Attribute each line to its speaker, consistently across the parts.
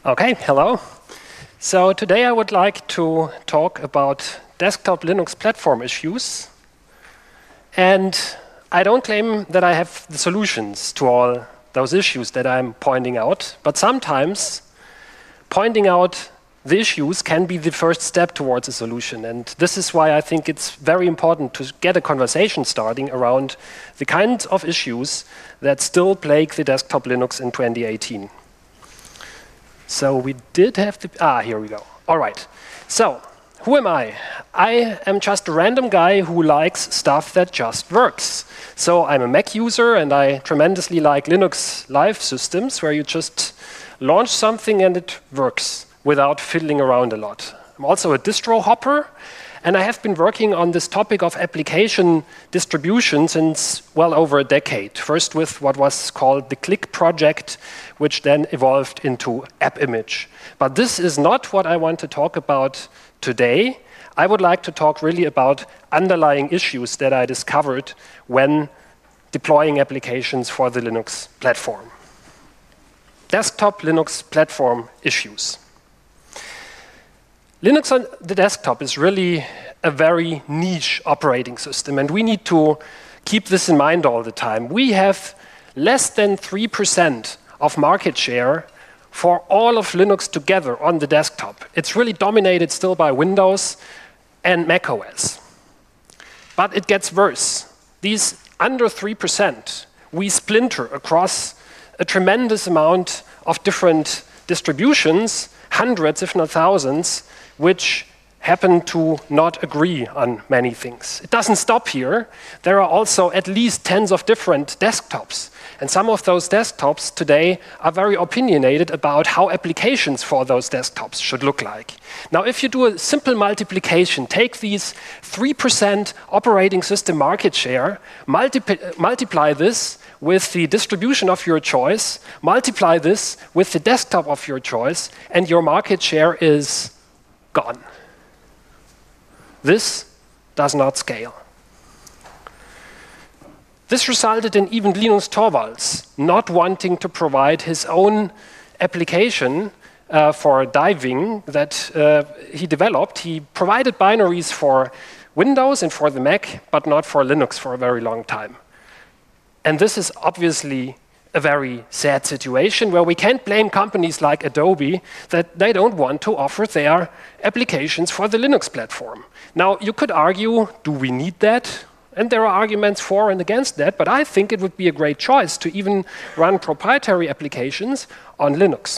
Speaker 1: Okay, hello. So today I would like to talk about desktop Linux platform issues. And I don't claim that I have the solutions to all those issues that I'm pointing out, but sometimes pointing out the issues can be the first step towards a solution. And this is why I think it's very important to get a conversation starting around the kinds of issues that still plague the desktop Linux in 2018. So we did have the, here we go. All right. So who am I? I am just a random guy who likes stuff that just works. So I'm a Mac user and I tremendously like Linux live systems where you just launch something and it works without fiddling around a lot. I'm also a distro hopper, and I have been working on this topic of application distribution since well over a decade. First with what was called the Click project, which then evolved into AppImage. But this is not what I want to talk about today. I would like to talk really about underlying issues that I discovered when deploying applications for the Linux platform. Desktop Linux platform issues. Linux on the desktop is really a very niche operating system, and we need to keep this in mind all the time. We have less than 3% of market share for all of Linux together on the desktop. It's really dominated still by Windows and macOS. But it gets worse. These under 3%, we splinter across a tremendous amount of different distributions, hundreds if not thousands, which happen to not agree on many things. It doesn't stop here. There are also at least tens of different desktops. And some of those desktops today are very opinionated about how applications for those desktops should look like. Now, if you do a simple multiplication, take these 3% operating system market share, multiply this with the distribution of your choice, multiply this with the desktop of your choice, and your market share is gone. This does not scale. This resulted in even Linus Torvalds not wanting to provide his own application for diving that he developed. He provided binaries for Windows and for the Mac, but not for Linux for a very long time. And this is obviously a very sad situation where we can't blame companies like Adobe that they don't want to offer their applications for the Linux platform. Now, you could argue, do we need that? And there are arguments for and against that, but I think it would be a great choice to even run proprietary applications on Linux.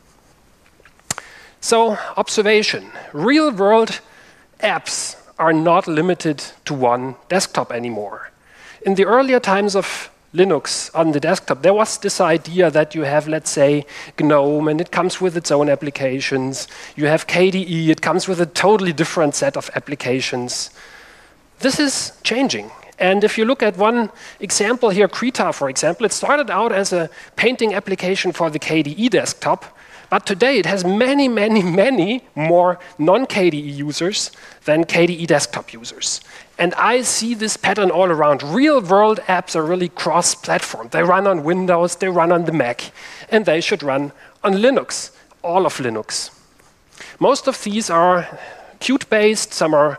Speaker 1: So, observation. Real-world apps are not limited to one desktop anymore. In the earlier times of Linux on the desktop, there was this idea that you have, let's say, GNOME, and it comes with its own applications. You have KDE, it comes with a totally different set of applications. This is changing. And if you look at one example here, Krita, for example, it started out as a painting application for the KDE desktop, but today it has many, many, many more non-KDE users than KDE desktop users. And I see this pattern all around. Real-world apps are really cross-platform. They run on Windows, they run on the Mac, and they should run on Linux, all of Linux. Most of these are Qt-based, some are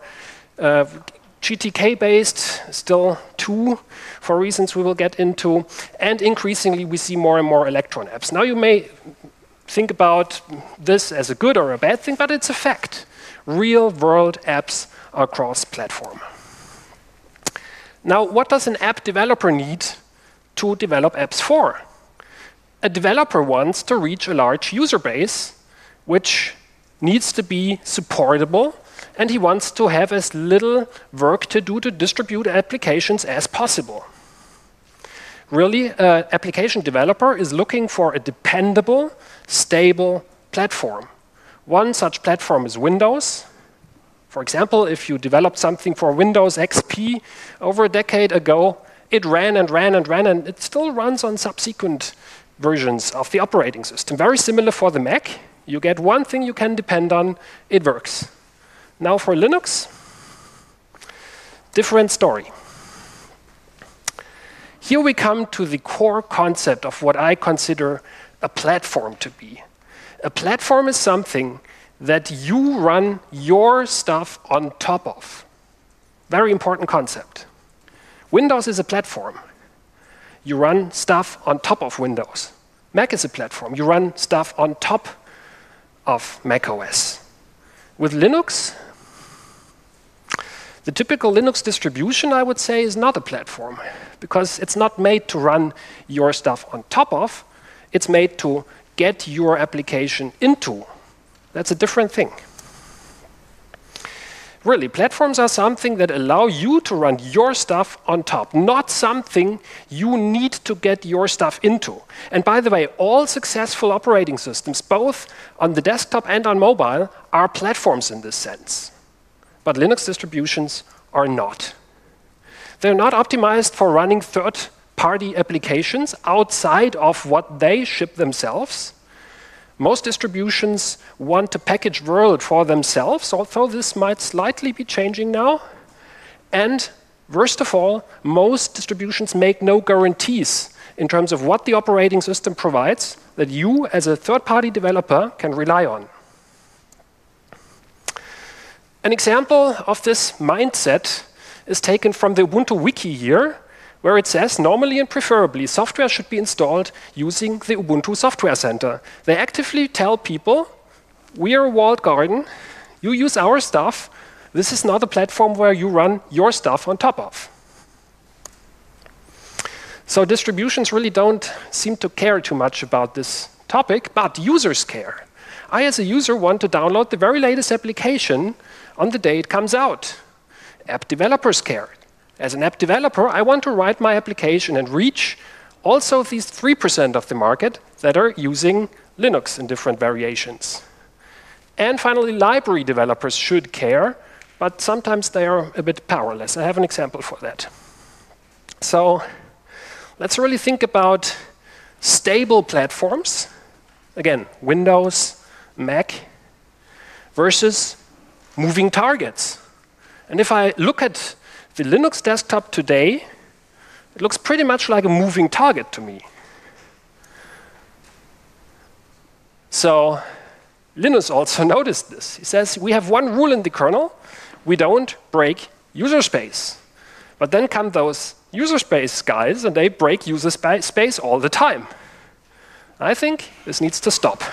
Speaker 1: GTK-based, still two, for reasons we will get into, and increasingly we see more and more Electron apps. Now you may think about this as a good or a bad thing, but it's a fact. Real-world apps are cross-platform. Now, what does an app developer need to develop apps for? A developer wants to reach a large user base, which needs to be supportable, and he wants to have as little work to do to distribute applications as possible. Really, an application developer is looking for a dependable, stable platform. One such platform is Windows. For example, if you developed something for Windows XP over a decade ago, it ran and ran and ran, and it still runs on subsequent versions of the operating system. Very similar for the Mac. You get one thing you can depend on, it works. Now for Linux, different story. Here we come to the core concept of what I consider a platform to be. A platform is something that you run your stuff on top of. Very important concept. Windows is a platform. You run stuff on top of Windows. Mac is a platform. You run stuff on top of Mac OS. With Linux, the typical Linux distribution, I would say, is not a platform, because it's not made to run your stuff on top of. It's made to get your application into. That's a different thing. Really, platforms are something that allow you to run your stuff on top, not something you need to get your stuff into. And by the way, all successful operating systems, both on the desktop and on mobile, are platforms in this sense. But Linux distributions are not. They're not optimized for running third-party applications outside of what they ship themselves. Most distributions want a packaged world for themselves, although this might slightly be changing now. And worst of all, most distributions make no guarantees in terms of what the operating system provides that you, as a third-party developer, can rely on. An example of this mindset is taken from the Ubuntu wiki here, where it says, normally and preferably, software should be installed using the Ubuntu Software Center. They actively tell people, we are a walled garden, you use our stuff, this is not a platform where you run your stuff on top of. So distributions really don't seem to care too much about this topic, but users care. I, as a user, want to download the very latest application on the day it comes out. App developers care. As an app developer, I want to write my application and reach also these 3% of the market that are using Linux in different variations. And finally, library developers should care, but sometimes they are a bit powerless. I have an example for that. So let's really think about stable platforms. Again, Windows, Mac, versus moving targets. And if I look at the Linux desktop today, it looks pretty much like a moving target to me. So Linus also noticed this. He says, we have one rule in the kernel, we don't break user space. But then come those user space guys, and they break user space all the time. I think this needs to stop.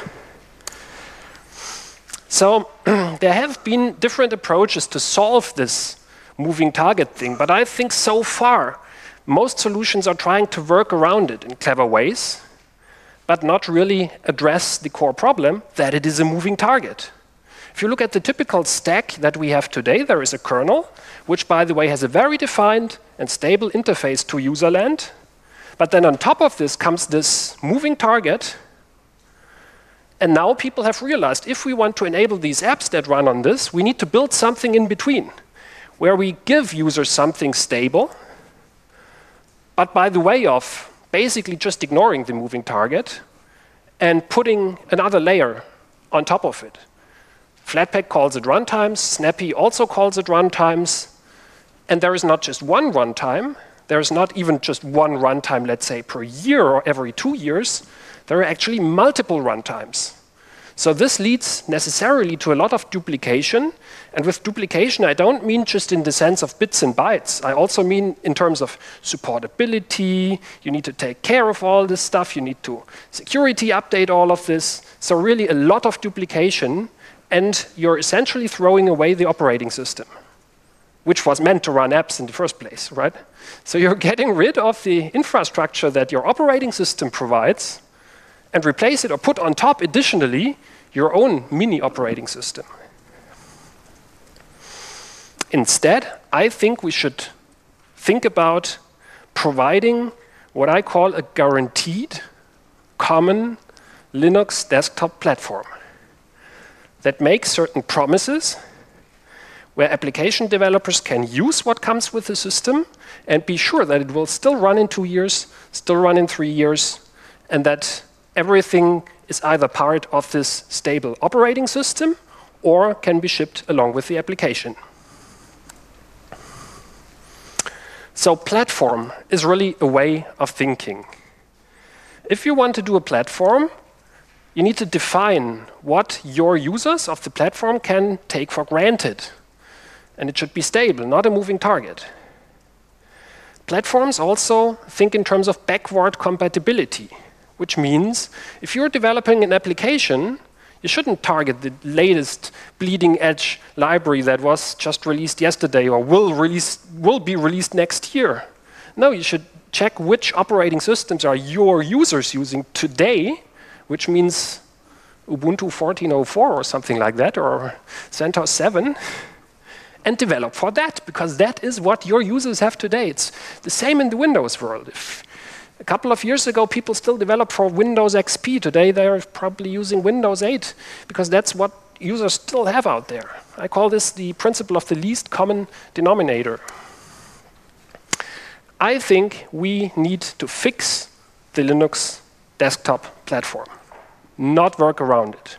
Speaker 1: So there have been different approaches to solve this moving target thing, but I think so far most solutions are trying to work around it in clever ways, but not really address the core problem that it is a moving target. If you look at the typical stack that we have today, there is a kernel, which, by the way, has a very defined and stable interface to userland, but then on top of this comes this moving target. And now people have realized if we want to enable these apps that run on this, we need to build something in between, where we give users something stable, but by the way of basically just ignoring the moving target and putting another layer on top of it. Flatpak calls it runtimes, Snappy also calls it runtimes, and there is not just one runtime, there is not even just one runtime, let's say, per year or every 2 years, there are actually multiple runtimes. So this leads necessarily to a lot of duplication. And with duplication, I don't mean just in the sense of bits and bytes. I also mean in terms of supportability. You need to take care of all this stuff. You need to security update all of this. So really a lot of duplication. And you're essentially throwing away the operating system, which was meant to run apps in the first place, right? So you're getting rid of the infrastructure that your operating system provides and replace it or put on top additionally your own mini operating system. Instead, I think we should think about providing what I call a guaranteed common Linux desktop platform that makes certain promises where application developers can use what comes with the system and be sure that it will still run in 2 years, still run in 3 years, and that everything is either part of this stable operating system or can be shipped along with the application. So platform is really a way of thinking. If you want to do a platform, you need to define what your users of the platform can take for granted. And it should be stable, not a moving target. Platforms also think in terms of backward compatibility, which means if you're developing an application, you shouldn't target the latest bleeding edge library that was just released yesterday or will be released next year. No, you should check which operating systems are your users using today, which means Ubuntu 14.04 or something like that, or CentOS 7, and develop for that, because that is what your users have today. It's the same in the Windows world. If a couple of years ago, people still developed for Windows XP. Today, they're probably using Windows 8, because that's what users still have out there. I call this the principle of the least common denominator. I think we need to fix the Linux desktop platform, not work around it.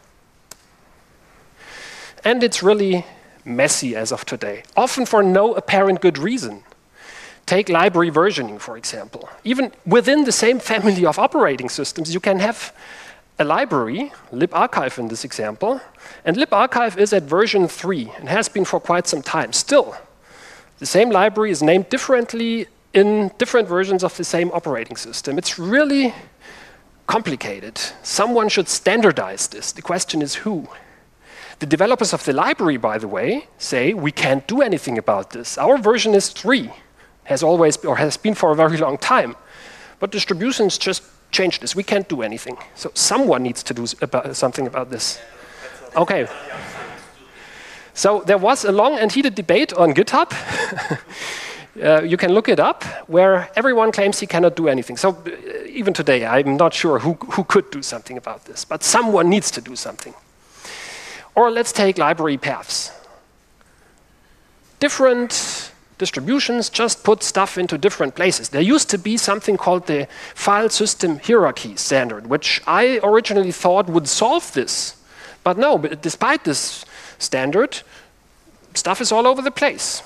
Speaker 1: And it's really messy as of today, often for no apparent good reason. Take library versioning, for example. Even within the same family of operating systems, you can have a library, libarchive in this example, and libarchive is at version 3 and has been for quite some time. Still, the same library is named differently in different versions of the same operating system. It's really complicated. Someone should standardize this. The question is who? The developers of the library, by the way, say we can't do anything about this. Our version is 3, has always or has been for a very long time. But distributions just change this. We can't do anything. So someone needs to do something about this. Okay. So there was a long and heated debate on GitHub. You can look it up, where everyone claims he cannot do anything. So even today, I'm not sure who could do something about this, but someone needs to do something. Or let's take library paths. Different distributions just put stuff into different places. There used to be something called the file system hierarchy standard, which I originally thought would solve this. But no, despite this standard, stuff is all over the place.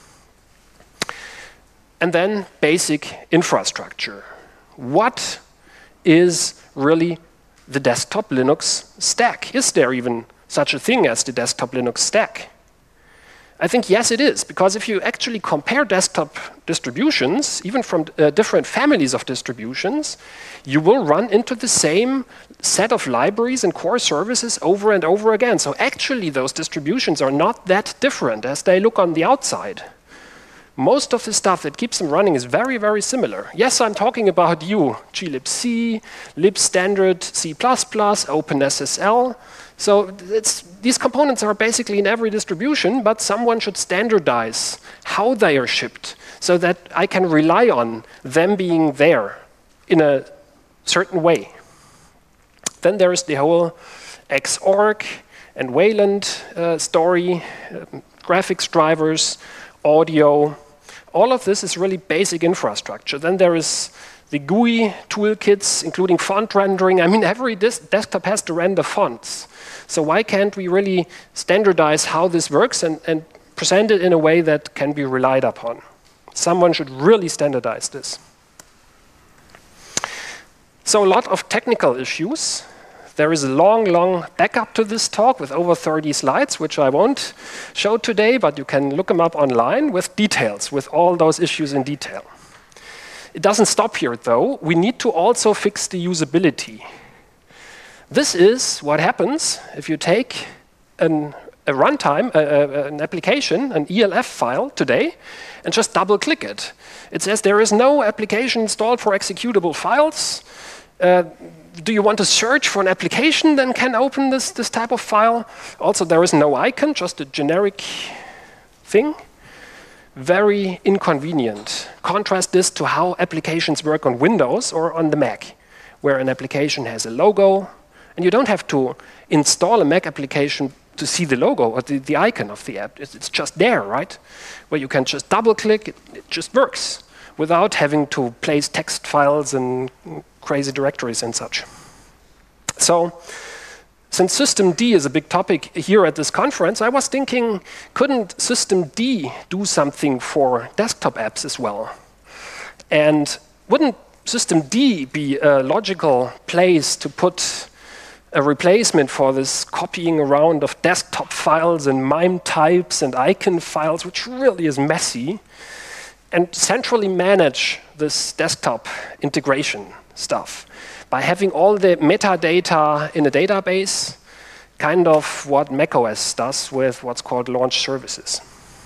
Speaker 1: And then basic infrastructure. What is really the desktop Linux stack? Is there even such a thing as the desktop Linux stack? I think yes, it is, because if you actually compare desktop distributions, even from different families of distributions, you will run into the same set of libraries and core services over and over again. So actually, those distributions are not that different as they look on the outside. Most of the stuff that keeps them running is very, very similar. Yes, I'm talking about you, glibc, libstandard, C++, OpenSSL. So these components are basically in every distribution, but someone should standardize how they are shipped so that I can rely on them being there in a certain way. Then there is the whole Xorg and Wayland story, graphics drivers, audio. All of this is really basic infrastructure. Then there is the GUI toolkits, including font rendering. I mean, every desktop has to render fonts. So why can't we really standardize how this works and present it in a way that can be relied upon? Someone should really standardize this. So a lot of technical issues. There is a long, long backup to this talk with over 30 slides, which I won't show today, but you can look them up online with details, with all those issues in detail. It doesn't stop here, though. We need to also fix the usability. This is what happens if you take a runtime, an application, an ELF file today, and just double-click it. It says there is no application installed for executable files. Do you want to search for an application that can open this type of file? Also, there is no icon, just a generic thing. Very inconvenient. Contrast this to how applications work on Windows or on the Mac, where an application has a logo, and you don't have to install a Mac application to see the logo or the icon of the app. It's just there, right? Where you can just double-click, it just works without having to place text files and crazy directories and such. So, since systemd is a big topic here at this conference, I was thinking, couldn't systemd do something for desktop apps as well? And wouldn't systemd be a logical place to put a replacement for this copying around of desktop files and MIME types and icon files, which really is messy, and centrally manage this desktop integration stuff by having all the metadata in a database, kind of what macOS does with what's called launch services.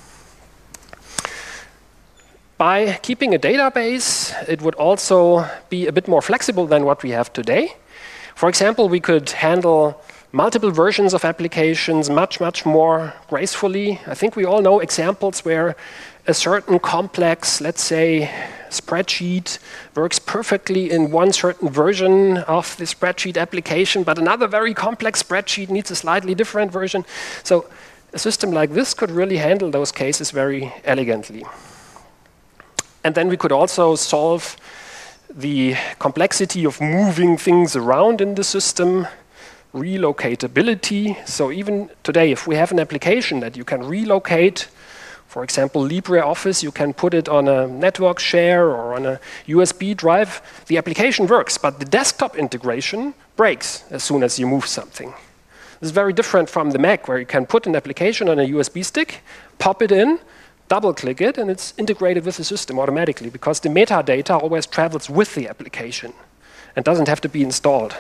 Speaker 1: By keeping a database, it would also be a bit more flexible than what we have today. For example, we could handle multiple versions of applications much more gracefully. I think we all know examples where a certain complex, let's say, spreadsheet works perfectly in one certain version of the spreadsheet application, but another very complex spreadsheet needs a slightly different version. So a system like this could really handle those cases very elegantly. And then we could also solve the complexity of moving things around in the system, relocatability. So even today, if we have an application that you can relocate, for example, LibreOffice, you can put it on a network share or on a USB drive, the application works, but the desktop integration breaks as soon as you move something. This is very different from the Mac, where you can put an application on a USB stick, pop it in, double-click it, and it's integrated with the system automatically, because the metadata always travels with the application and doesn't have to be installed.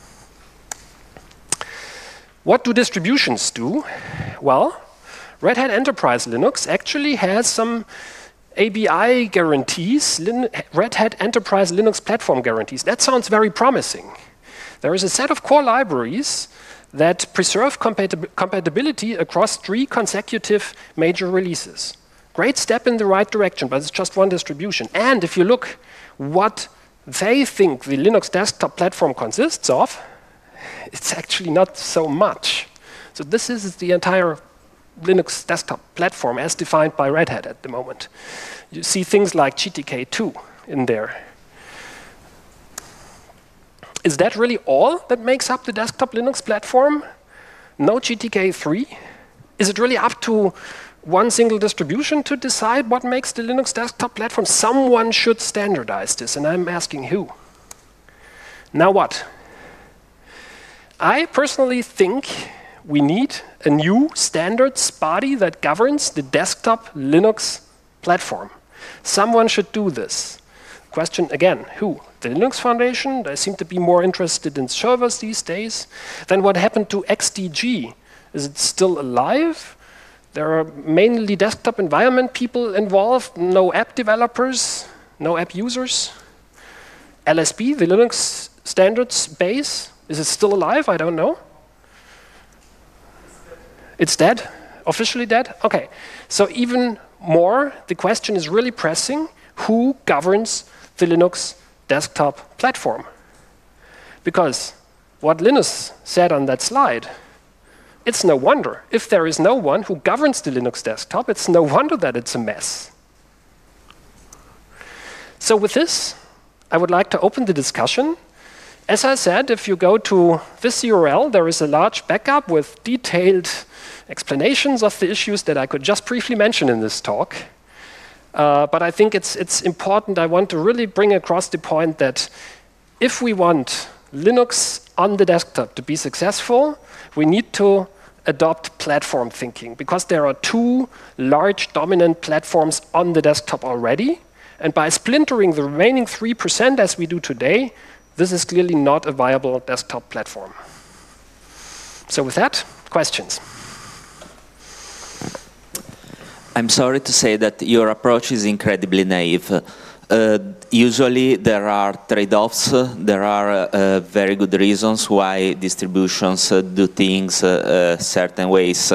Speaker 1: What do distributions do? Well, Red Hat Enterprise Linux actually has some ABI guarantees, Red Hat Enterprise Linux Platform guarantees. That sounds very promising. There is a set of core libraries that preserve compatibility across 3 consecutive major releases. Great step in the right direction, but it's just one distribution. And if you look what they think the Linux desktop platform consists of, it's actually not so much. So this is the entire Linux desktop platform as defined by Red Hat at the moment. You see things like GTK2 in there. Is that really all that makes up the desktop Linux platform? No GTK3? Is it really up to one single distribution to decide what makes the Linux desktop platform? Someone should standardize this, and I'm asking who. Now what? I personally think we need a new standards body that governs the desktop Linux platform. Someone should do this. Question again, who? The Linux Foundation? They seem to be more interested in servers these days. Then what happened to XDG? Is it still alive? There are mainly desktop environment people involved, no app developers, no app users. LSB, the Linux standards base, is it still alive? I don't know. It's dead? Officially dead? Okay. So even more, the question is really pressing. Who governs the Linux desktop platform? Because what Linus said on that slide, it's no wonder. If there is no one who governs the Linux desktop, it's no wonder that it's a mess. So with this, I would like to open the discussion. As I said, if you go to this URL, there is a large backup with detailed explanations of the issues that I could just briefly mention in this talk. But I think it's important. I want to really bring across the point that if we want Linux on the desktop to be successful, we need to adopt platform thinking, because there are 2 large dominant platforms on the desktop already. And by splintering the remaining 3% as we do today, this is clearly not a viable desktop platform. So with that, questions?
Speaker 2: I'm sorry to say that your approach is incredibly naive. Usually there are trade-offs, there are very good reasons why distributions do things certain ways.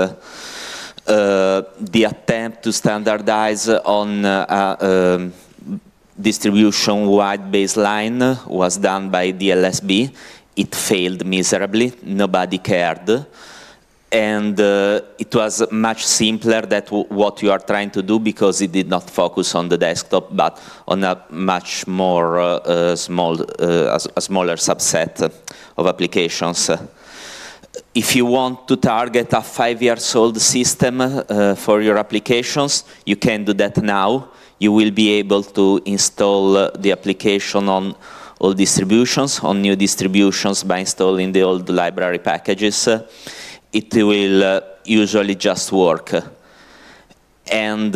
Speaker 2: The attempt to standardize on distribution-wide baseline was done by DLSB. It failed miserably, nobody cared. And it was much simpler than what you are trying to do, because it did not focus on the desktop, but on a much more smaller subset of applications. If you want to target a 5-year-old system for your applications, you can do that now. You will be able to install the application on all distributions. On new distributions, by installing the old library packages, it will usually just work. And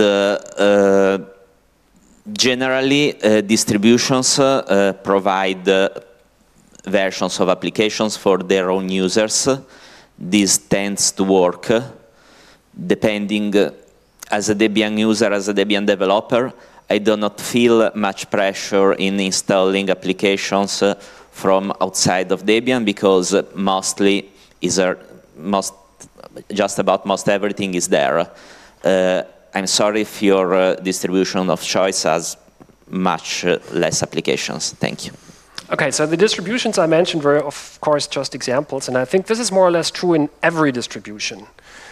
Speaker 2: generally, distributions provide versions of applications for their own users. This tends to work depending, as a Debian user, as a Debian developer, I do not feel much pressure in installing applications from outside of Debian because just about most everything is there. I'm sorry if your distribution of choice has much less applications. Thank you.
Speaker 1: Okay, so the distributions I mentioned were, of course, just examples, and I think this is more or less true in every distribution.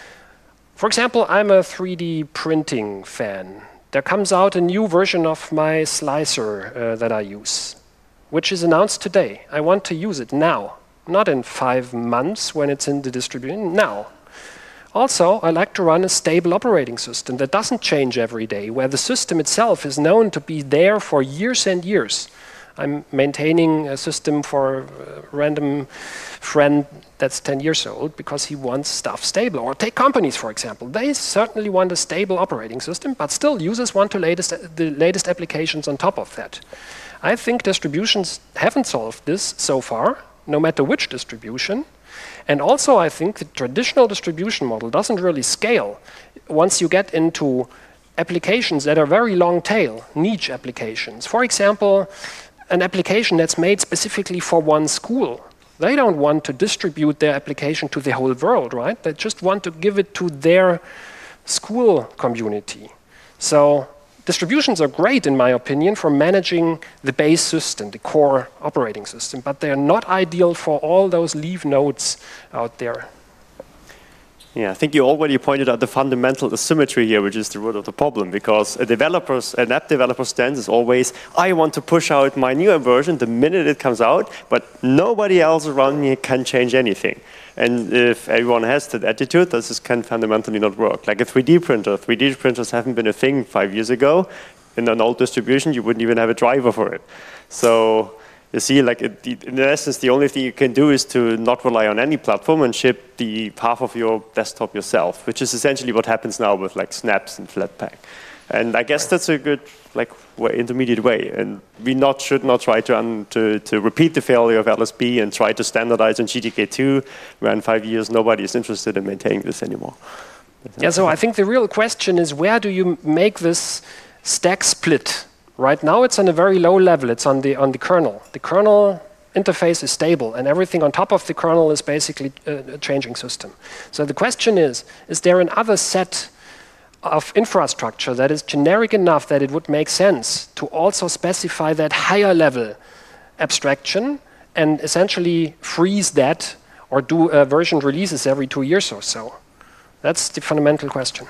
Speaker 1: For example, I'm a 3D printing fan. There comes out a new version of my slicer that I use, which is announced today. I want to use it now, not in 5 months when it's in the distribution, now. Also, I like to run a stable operating system that doesn't change every day, where the system itself is known to be there for years and years. I'm maintaining a system for a random friend that's 10 years old because he wants stuff stable. Or take companies, for example. They certainly want a stable operating system, but still users want the latest applications on top of that. I think distributions haven't solved this so far, no matter which distribution. And also, I think the traditional distribution model doesn't really scale once you get into applications that are very long tail, niche applications. For example, an application that's made specifically for one school. They don't want to distribute their application to the whole world, right? They just want to give it to their school community. So distributions are great, in my opinion, for managing the base system, the core operating system, but they're not ideal for all those leaf nodes out there.
Speaker 3: Yeah, I think you already pointed out the fundamental asymmetry here, which is the root of the problem, because an app developer stance is always, I want to push out my newer version the minute it comes out, but nobody else around me can change anything. And if everyone has that attitude, this can fundamentally not work. Like a 3D printer. 3D printers haven't been a thing 5 years ago. In an old distribution, you wouldn't even have a driver for it. So you see, like in essence, the only thing you can do is to not rely on any platform and ship the half of your desktop yourself, which is essentially what happens now with like Snaps and Flatpak. And I guess that's a good intermediate way. And we should not try to repeat the failure of LSB and try to standardize on GTK2, where in 5 years nobody is interested in maintaining this anymore.
Speaker 1: Yeah, so I think the real question is, where do you make this stack split? Right now, it's on a very low level. It's on the kernel. The kernel interface is stable, and everything on top of the kernel is basically a changing system. So the question is there another set of infrastructure that is generic enough that it would make sense to also specify that higher level abstraction and essentially freeze that or do version releases every 2 years or so? That's the fundamental question.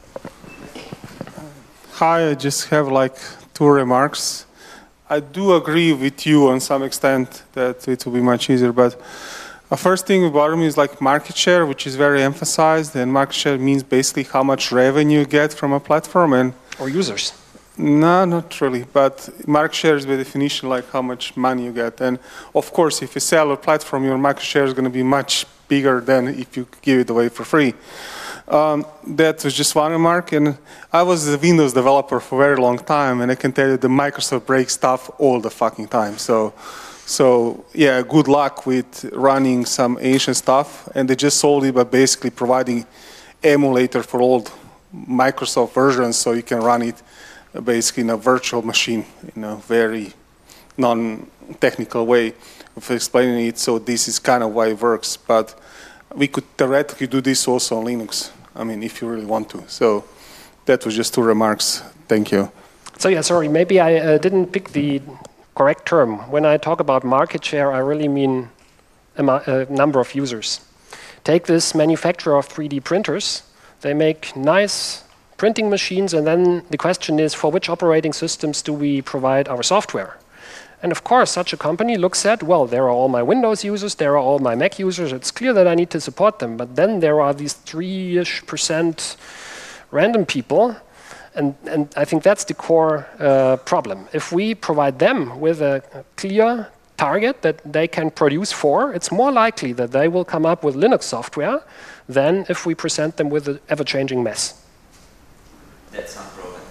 Speaker 4: Hi, I just have like 2 remarks. I do agree with you on some extent that it will be much easier, but first thing about me is like market share, which is very emphasized, and market share means basically how much revenue you get from a platform
Speaker 1: or users.
Speaker 4: No, not really, but market share is by definition like how much money you get. And of course, if you sell a platform, your market share is going to be much bigger than if you give it away for free. That was just one remark, and I was a Windows developer for a very long time, and I can tell you that Microsoft breaks stuff all the fucking time. So yeah, good luck with running some ancient stuff, and they just solved it by basically providing emulator for old Microsoft versions, so you can run it basically in a virtual machine in a very non-technical way of explaining it. So this is kind of why it works, but we could theoretically do this also on Linux. I mean, if you really want to. So that was just 2 remarks. Thank you.
Speaker 1: So yeah, sorry, maybe I didn't pick the correct term. When I talk about market share, I really mean a number of users. Take this manufacturer of 3D printers. They make nice printing machines, and then the question is, for which operating systems do we provide our software? And of course, such a company looks at, well, there are all my Windows users, there are all my Mac users, it's clear that I need to support them. But then there are these 3-ish% random people And I think that's the core problem. If we provide them with a clear target that they can produce for, it's more likely that they will come up with Linux software than if we present them with an ever-changing mess.
Speaker 2: That's some problem.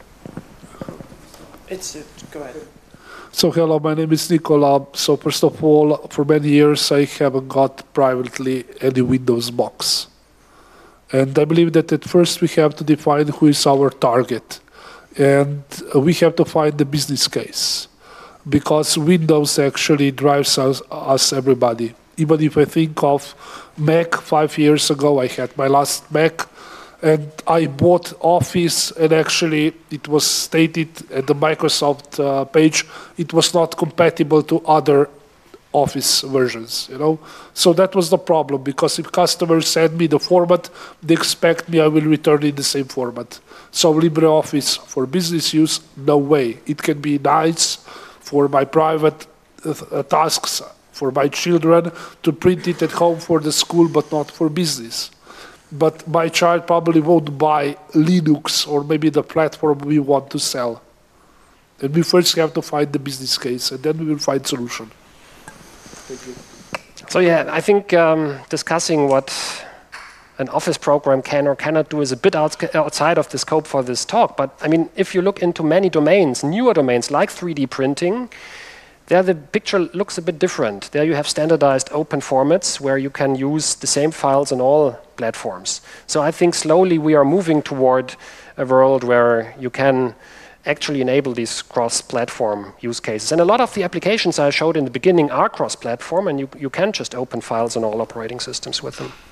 Speaker 1: Go ahead.
Speaker 5: So hello, my name is Nicola. So first of all, for many years I haven't got privately any Windows box. And I believe that at first we have to define who is our target. And we have to find the business case. Because Windows actually drives us everybody. Even if I think of Mac 5 years ago, I had my last Mac. And I bought Office, and actually it was stated at the Microsoft page it was not compatible to other Office versions, you know. So that was the problem, because if customers send me the format, they expect me I will return in the same format. So LibreOffice for business use, no way. It can be nice for my private tasks, for my children, to print it at home for the school, but not for business. But my child probably won't buy Linux or maybe the platform we want to sell. And we first have to find the business case, and then we will find solution. Thank you.
Speaker 1: So yeah, I think discussing what an Office program can or cannot do is a bit outside of the scope for this talk. But I mean, if you look into many domains, newer domains like 3D printing, there the picture looks a bit different. There you have standardized open formats where you can use the same files on all platforms. So I think slowly we are moving toward a world where you can actually enable these cross-platform use cases. And a lot of the applications I showed in the beginning are cross-platform, and you can just open files on all operating systems with them.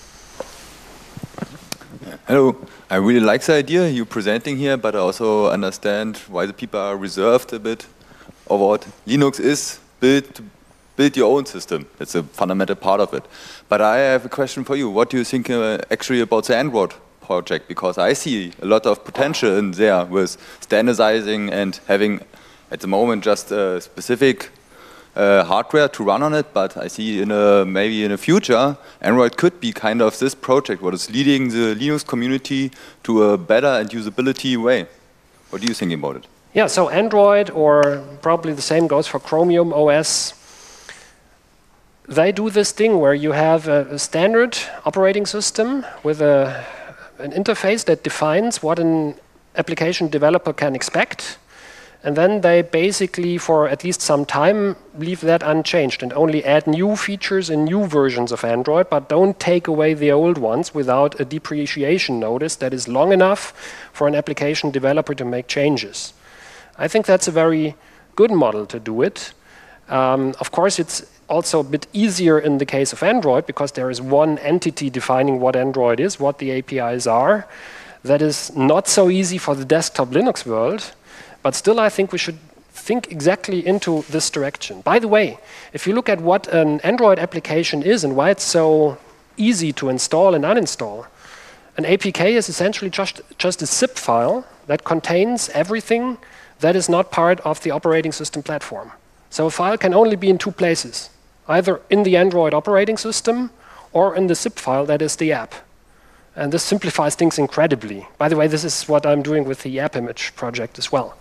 Speaker 6: Hello. I really like the idea you're presenting here, but I also understand why the people are reserved a bit of what Linux is, build your own system. It's a fundamental part of it. But I have a question for you. What do you think actually about the Android project? Because I see a lot of potential in there with standardizing and having, at the moment, just a specific hardware to run on it. But I see maybe in the future, Android could be kind of this project, what is leading the Linux community to a better and usability way. What do you think about it?
Speaker 1: Yeah, so Android, or probably the same goes for Chromium OS, they do this thing where you have a standard operating system with an interface that defines what an application developer can expect. And then they basically, for at least some time, leave that unchanged and only add new features in new versions of Android, but don't take away the old ones without a depreciation notice that is long enough for an application developer to make changes. I think that's a very good model to do it. Of course, it's also a bit easier in the case of Android because there is one entity defining what Android is, what the APIs are. That is not so easy for the desktop Linux world, but still I think we should think exactly into this direction. By the way, if you look at what an Android application is and why it's so easy to install and uninstall, an APK is essentially just a zip file that contains everything that is not part of the operating system platform. So a file can only be in two places, either in the Android operating system or in the zip file that is the app. And this simplifies things incredibly. By the way, this is what I'm doing with the App Image project as well.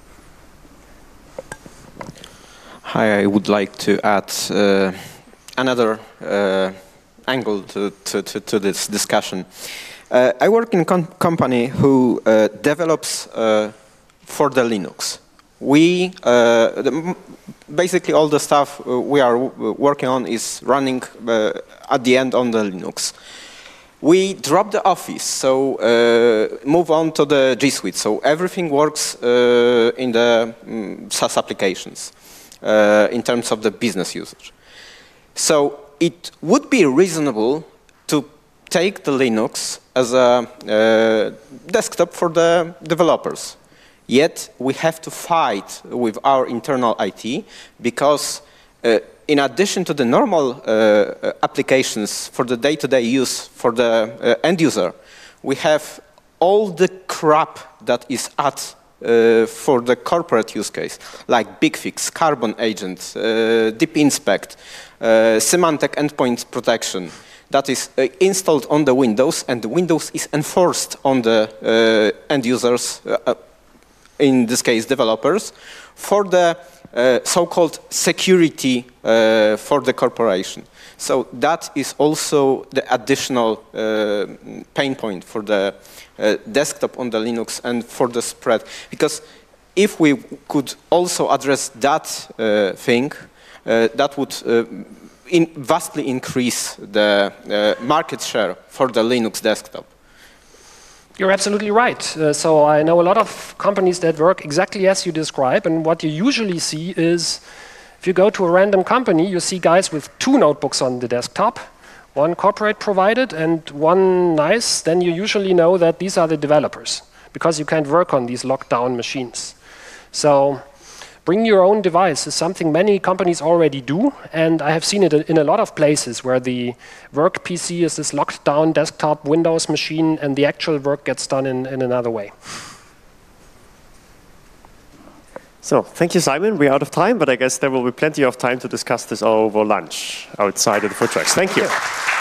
Speaker 7: Hi, I would like to add another angle to this discussion. I work in a company who develops for the Linux. We basically all the stuff we are working on is running at the end on the Linux. We drop the Office, so move on to the G Suite. So everything works in the SaaS applications in terms of the business usage. So it would be reasonable to take the Linux as a desktop for the developers. Yet we have to fight with our internal IT because in addition to the normal applications for the day-to-day use for the end user, we have all the crap that is at for the corporate use case, like BigFix, Carbon Agent, Deep Inspect, Symantec Endpoint Protection, that is installed on the Windows, and the Windows is enforced on the end users, in this case developers, for the so-called security for the corporation. So that is also the additional pain point for the desktop on the Linux and for the spread. Because if we could also address that thing, that would vastly increase the market share for the Linux desktop.
Speaker 1: You're absolutely right. So I know a lot of companies that work exactly as you describe, and what you usually see is if you go to a random company, you see guys with 2 notebooks on the desktop, one corporate provided and one nice, then you usually know that these are the developers because you can't work on these locked down machines. So bring your own device is something many companies already do, and I have seen it in a lot of places where the work PC is this locked down desktop Windows machine and the actual work gets done in another way.
Speaker 3: So, thank you, Simon. We're out of time, but I guess there will be plenty of time to discuss this over lunch outside of the food trucks. Thank you.